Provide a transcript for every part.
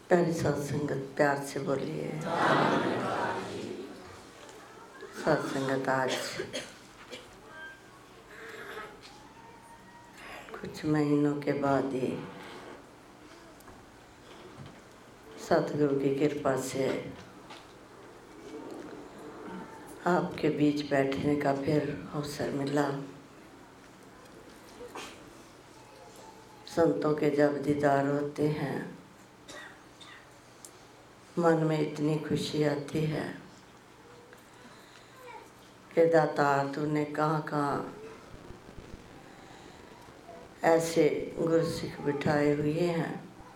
प्यारी सत्संगत, प्यार से बोलिए। सत्संगत आज कुछ महीनों के बाद ही सतगुरु की कृपा से आपके बीच बैठने का फिर अवसर मिला। संतों के जब दीदार होते हैं, मन में इतनी खुशी आती है कि दातार तूने कहाँ कहाँ ऐसे गुरसिख बिठाए हुए हैं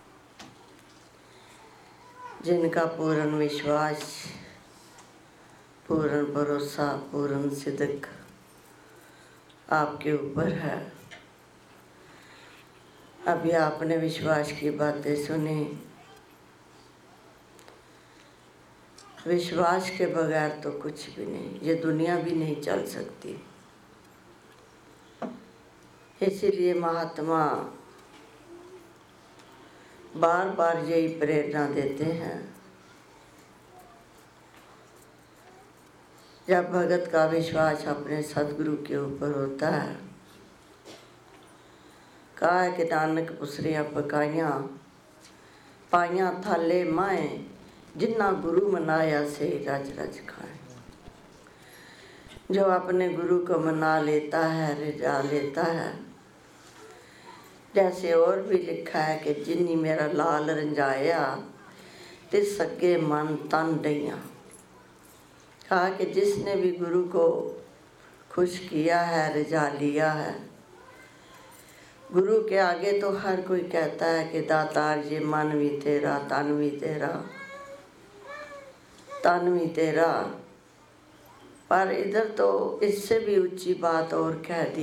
जिनका पूर्ण विश्वास, पूर्ण भरोसा, पूर्ण सिद्क आपके ऊपर है। अभी आपने विश्वास की बातें सुनी। विश्वास के बगैर तो कुछ भी नहीं, ये दुनिया भी नहीं चल सकती। इसीलिए महात्मा बार बार यही प्रेरणा देते हैं, जब भगत का विश्वास अपने सतगुरु के ऊपर होता है। कहा है कि नानक पुसरिया पकाइयां पाइयां थाले माए, जिन्ना गुरु मनाया से रज रज खाए। जो अपने गुरु को मना लेता है, रिझा लेता है, जैसे और भी लिखा है कि जिन्नी मेरा लाल रंजाया ते सगे मन तन डैया। कहा कि जिसने भी गुरु को खुश किया है, रिझा लिया है। गुरु के आगे तो हर कोई कहता है कि दातार ये मन भी तेरा, तन भी तेरा, तन भी तेरा। पर इधर तो इससे भी ऊंची बात और कह दी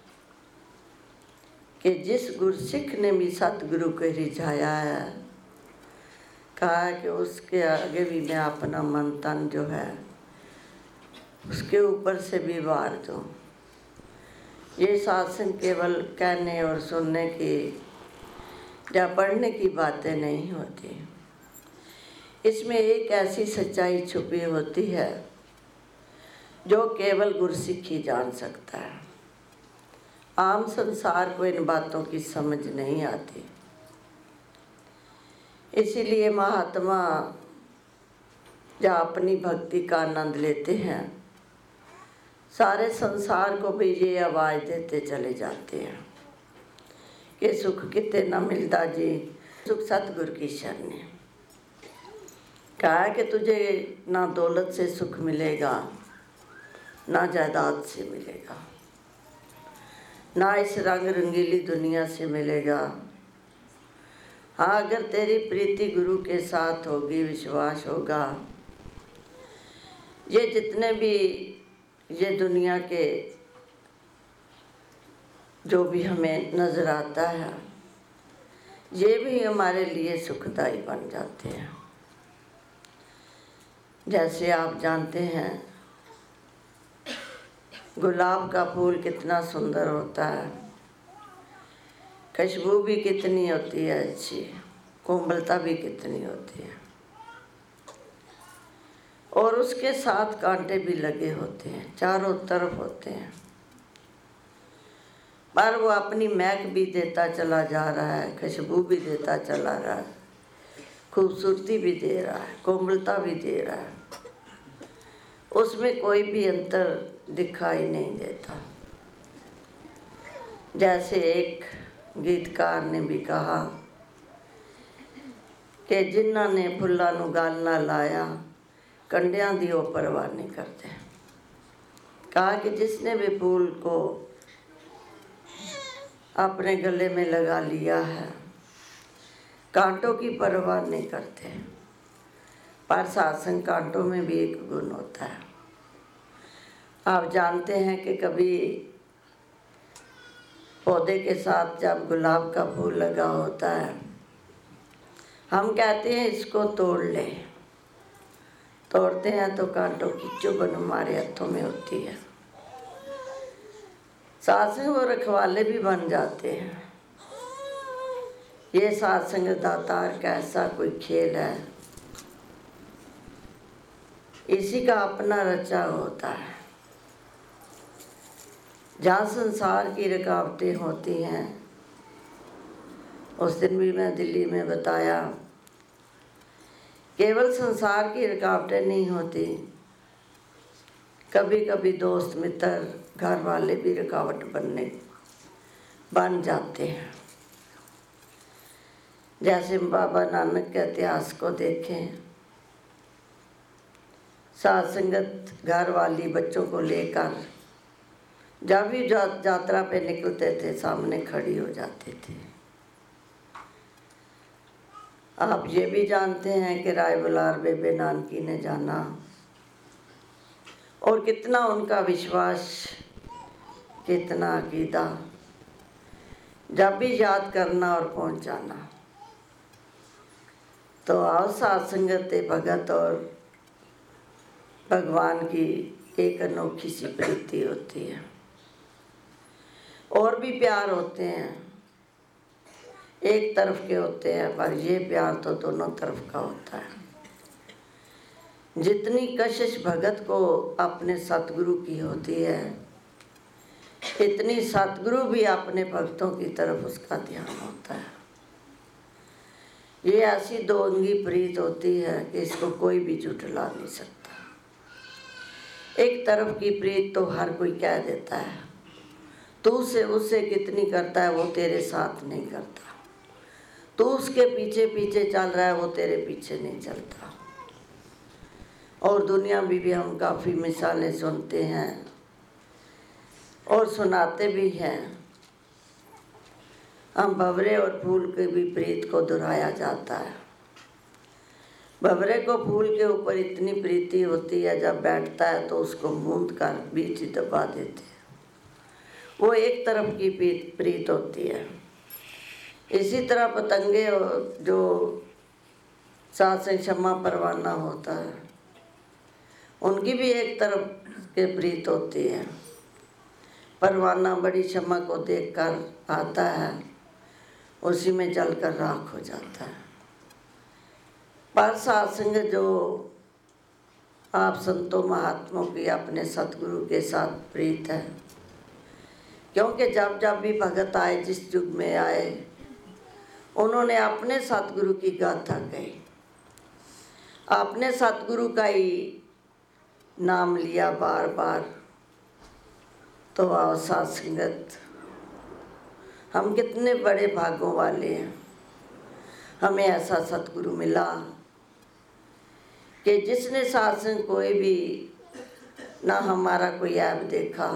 कि जिस गुरसिख ने भी सतगुरु को रिझाया है, कहा कि उसके आगे भी मैं अपना मन तन जो है उसके ऊपर से भी वार दूं। ये सत्संग केवल कहने और सुनने की या पढ़ने की बातें नहीं होती। इसमें एक ऐसी सच्चाई छुपी होती है जो केवल गुरसिख ही जान सकता है। आम संसार को इन बातों की समझ नहीं आती। इसीलिए महात्मा जहाँ अपनी भक्ति का आनंद लेते हैं, सारे संसार को भी ये आवाज़ देते चले जाते हैं कि सुख किते न मिलता जी, सुख सतगुरु की शरण है। कहा है कि तुझे ना दौलत से सुख मिलेगा, ना जायदाद से मिलेगा, ना इस रंग रंगीली दुनिया से मिलेगा। हाँ, अगर तेरी प्रीति गुरु के साथ होगी, विश्वास होगा, ये जितने भी ये दुनिया के जो भी हमें नज़र आता है, ये भी हमारे लिए सुखदाई बन जाते हैं। जैसे आप जानते हैं, गुलाब का फूल कितना सुंदर होता है, खुशबू भी कितनी होती है अच्छी, कोमलता भी कितनी होती है, और उसके साथ कांटे भी लगे होते हैं, चारों तरफ होते हैं। पर वो अपनी महक भी देता चला जा रहा है, खुशबू भी देता चला रहा है, खूबसूरती भी दे रहा है, कोमलता भी दे रहा है। उसमें कोई भी अंतर दिखाई नहीं देता। जैसे एक गीतकार ने भी कहा कि जिन्ना ने फुल्लां नूं गल ना लाया, कंडियां दी ओह परवाह नहीं करते। कहा कि जिसने भी फूल को अपने गले में लगा लिया है, कांटों की परवाह नहीं करते। पर सत्संग कांटों में भी एक गुण होता है। आप जानते हैं कि कभी पौधे के साथ जब गुलाब का फूल लगा होता है, हम कहते हैं इसको तोड़ ले। तोड़ते हैं तो कांटों की चुभन हमारे हाथों में होती है। साथ में वो रखवाले भी बन जाते हैं। ये सत्संग दातार कैसा कोई खेल है, इसी का अपना रचा होता है। जहाँ संसार की रुकावटें होती हैं, उस दिन भी मैं दिल्ली में बताया, केवल संसार की रुकावटें नहीं होती, कभी कभी दोस्त मित्र घर वाले भी रुकावट बन जाते हैं। जैसे बाबा नानक के इतिहास को देखें, साथ संगत घर वाली बच्चों को लेकर जब भी यात्रा पे निकलते थे सामने खड़ी हो जाती थी। आप ये भी जानते हैं कि राय बुलार बेबे नानकी ने जाना और कितना उनका विश्वास, कितना अकीदा, जब भी याद करना और पहुंच जाना। तो आओ साथ संगत भगत और भगवान की एक अनोखी सी प्रीति होती है। और भी प्यार होते हैं, एक तरफ के होते हैं, पर ये प्यार तो दोनों तरफ का होता है। जितनी कशिश भगत को अपने सतगुरु की होती है, इतनी सतगुरु भी अपने भक्तों की तरफ उसका ध्यान होता है। ये ऐसी दो अंगी प्रीत होती है कि इसको कोई भी झुठला नहीं सकता। एक तरफ की प्रीत तो हर कोई कह देता है, तू उससे कितनी करता है, वो तेरे साथ नहीं करता। तू उसके पीछे पीछे चल रहा है, वो तेरे पीछे नहीं चलता। और दुनिया में भी हम काफ़ी मिसालें सुनते हैं और सुनाते भी हैं। हम भंवरे और फूल के भी प्रीत को दोहराया जाता है। भंवरे को फूल के ऊपर इतनी प्रीति होती है, जब बैठता है तो उसको मूंद कर बीच ही दबा देते हैं। वो एक तरफ की प्रीत होती है। इसी तरह पतंगे जो साथ से क्षमा परवाना होता है, उनकी भी एक तरफ के प्रीत होती है। परवाना बड़ी क्षमा को देखकर आता है, उसी में जलकर राख हो जाता है। पर सत्संग जो आप संतों महात्माओं की अपने सतगुरु के साथ प्रीत है, क्योंकि जब जब भी भगत आए, जिस युग में आए, उन्होंने अपने सतगुरु की गाथा कही, अपने सतगुरु का ही नाम लिया बार बार। तो आओ साथ संगत, हम कितने बड़े भागों वाले हैं, हमें ऐसा सतगुरु मिला कि जिसने सत्संग कोई भी ना हमारा कोई ऐब देखा,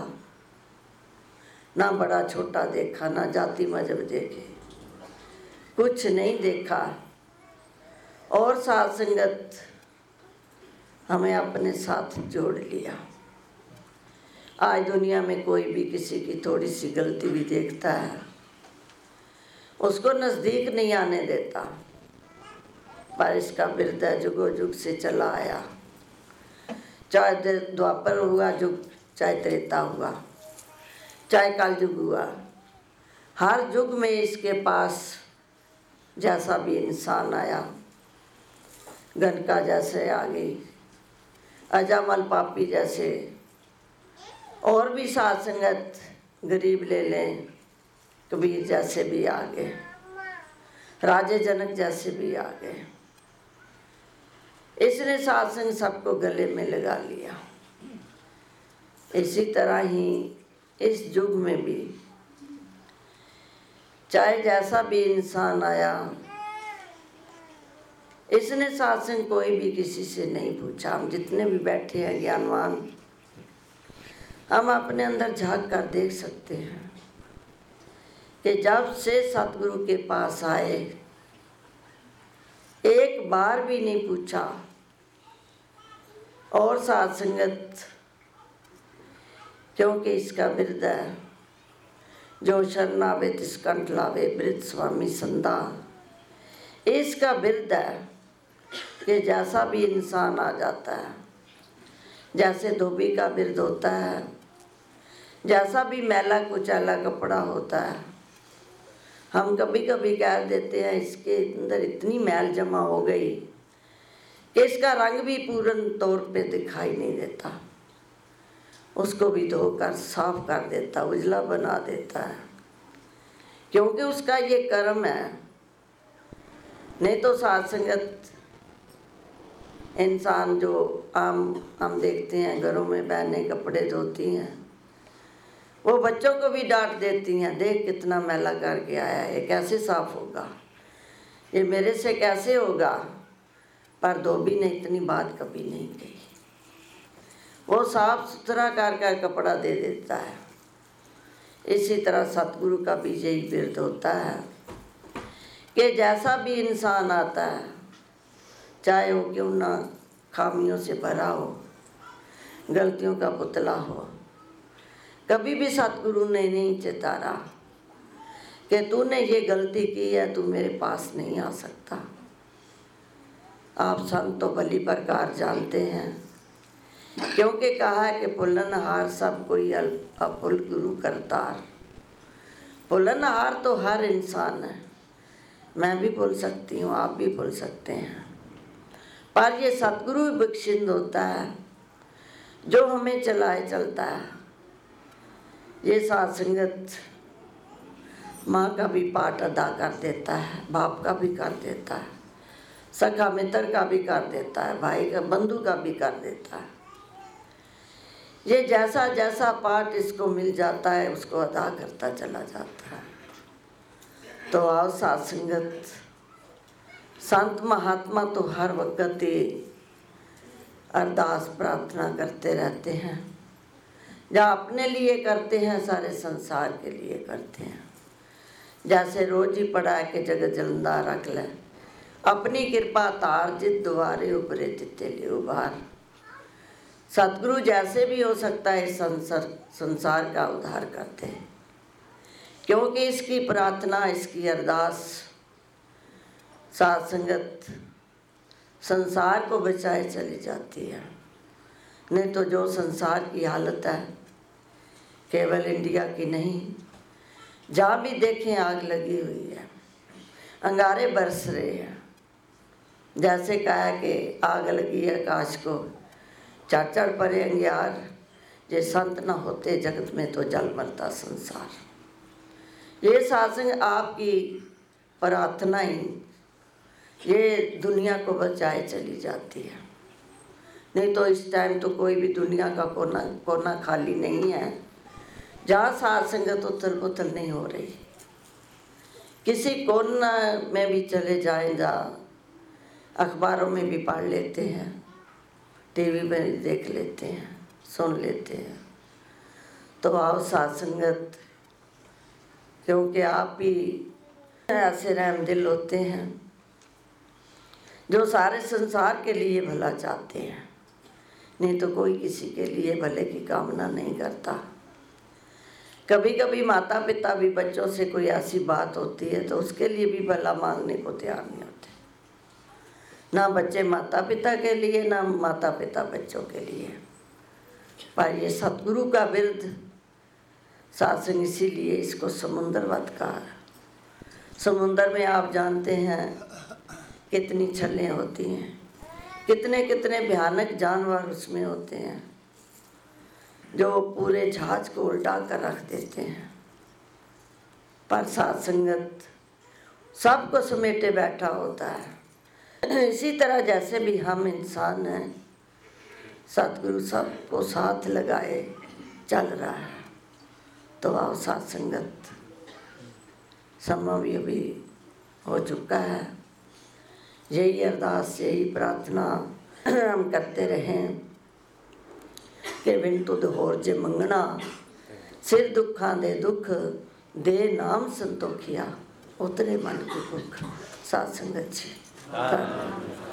ना बड़ा छोटा देखा, ना जाति मजहब देखे, कुछ नहीं देखा। और साथ संगत हमें अपने साथ जोड़ लिया। आज दुनिया में कोई भी किसी की थोड़ी सी गलती भी देखता है, उसको नज़दीक नहीं आने देता। पर इसका बिरदा जुगो जुग से चला आया, चाहे द्वापर हुआ जुग, चाहे त्रेता हुआ, चाहे कल युग हुआ, हर युग में इसके पास जैसा भी इंसान आया, गनका जैसे आ गई, अजामल पापी जैसे, और भी साथ संगत गरीब ले लें, कबीर जैसे भी आ गए, राजे जनक जैसे भी आ गए। इसने सत्संग सबको गले में लगा लिया। इसी तरह ही इस युग में भी चाहे जैसा भी इंसान आया, इसने सत्संग कोई भी किसी से नहीं पूछा। हम जितने भी बैठे हैं ज्ञानवान, हम अपने अंदर झांक कर देख सकते हैं कि जब से सतगुरु के पास आए, एक बार भी नहीं पूछा। और साथ संगत, क्योंकि इसका बिरद है, जो शरण आवे तिस कंठ लावे, बिरद स्वामी संदा। इसका बिरद है कि जैसा भी इंसान आ जाता है, जैसे धोबी का बिरद होता है, जैसा भी मैला कुचैला कपड़ा होता है, हम कभी कभी कह देते हैं इसके अंदर इतनी मैल जमा हो गई कि इसका रंग भी पूर्ण तौर पे दिखाई नहीं देता, उसको भी धोकर साफ कर देता, उजला बना देता है, क्योंकि उसका ये कर्म है। नहीं तो साथ संगत इंसान जो हम देखते हैं घरों में बहनें कपड़े धोती हैं, वो बच्चों को भी डांट देती हैं, देख कितना मैला करके आया है, ये कैसे साफ होगा, ये मेरे से कैसे होगा। पर धोबी ने इतनी बात कभी नहीं कही, वो साफ सुथरा कर कपड़ा दे देता है। इसी तरह सतगुरु का भी यही बिरद होता है कि जैसा भी इंसान आता है, चाहे वो क्यों ना खामियों से भरा हो, गलतियों का पुतला हो, कभी भी सतगुरु ने नहीं चितारा कि तूने ये गलती की है, तू मेरे पास नहीं आ सकता। आप संत तो भली प्रकार जानते हैं, क्योंकि कहा है कि पुलनहार सब कोई अपुल गुरु करतार। पुलनहार तो हर इंसान है, मैं भी भूल सकती हूँ, आप भी भूल सकते हैं, पर ये सतगुरु बख्शिंद होता है जो हमें चलाए चलता है। ये साथ संगत माँ का भी पाठ अदा कर देता है, बाप का भी कर देता है, सखा मित्र का भी कर देता है, भाई का बंधु का भी कर देता है। ये जैसा जैसा पाठ इसको मिल जाता है उसको अदा करता चला जाता है। तो आओ साथ संगत, संत महात्मा तो हर वक्त ही अरदास प्रार्थना करते रहते हैं, जहाँ अपने लिए करते हैं सारे संसार के लिए करते हैं। जैसे रोज ही पढ़ा के जगत जलंदा रख ले, अपनी कृपा तार जित द्वारे उभरे तिते ले उबार। सतगुरु जैसे भी हो सकता है इस संसार का उद्धार करते हैं, क्योंकि इसकी प्रार्थना, इसकी अरदास साथ संगत संसार को बचाए चली जाती है। नहीं तो जो संसार की हालत है, केवल इंडिया की नहीं, जहाँ भी देखें आग लगी हुई है, अंगारे बरस रहे हैं। जैसे कहा कि आग लगी है आकाश को, चढ़ पड़े अंगियार, ये संत न होते जगत में तो जल मरता संसार। ये सासंग आपकी प्रार्थना ही ये दुनिया को बचाए चली जाती है। नहीं तो इस टाइम तो कोई भी दुनिया का कोना खाली नहीं है जहाँ साथ संगत उथल पुथल नहीं हो रही। किसी कोना में भी चले जाएं, जहाँ अखबारों में भी पढ़ लेते हैं, टीवी में भी देख लेते हैं, सुन लेते हैं। तो आओ साथ संगत, क्योंकि आप ही ऐसे रहमदिल होते हैं जो सारे संसार के लिए भला चाहते हैं। नहीं तो कोई किसी के लिए भले की कामना नहीं करता। कभी कभी माता पिता भी बच्चों से कोई ऐसी बात होती है तो उसके लिए भी भला मांगने को तैयार नहीं होते। ना बच्चे माता पिता के लिए, ना माता पिता बच्चों के लिए। पर ये सतगुरु का बिरद सात्संग, इसीलिए इसको समुद्रवत कहा है। समुद्र में आप जानते हैं कितनी छलें होती हैं, कितने कितने भयानक जानवर उसमें होते हैं जो पूरे जहाज को उल्टा कर रख देते हैं। पर साथ संगत सबको समेटे बैठा होता है। इसी तरह जैसे भी हम इंसान हैं, सतगुरु सबको साथ लगाए चल रहा है। तो आओ साथ संगत, समय भी हो चुका है। यही अरदास, यही प्रार्थना हम करते रहें कि बिन तुद होर जे मंगना, सिर दुखा दे दुख, दे नाम संतोखिया, उतरे मन की भुख। साथ संगत जी।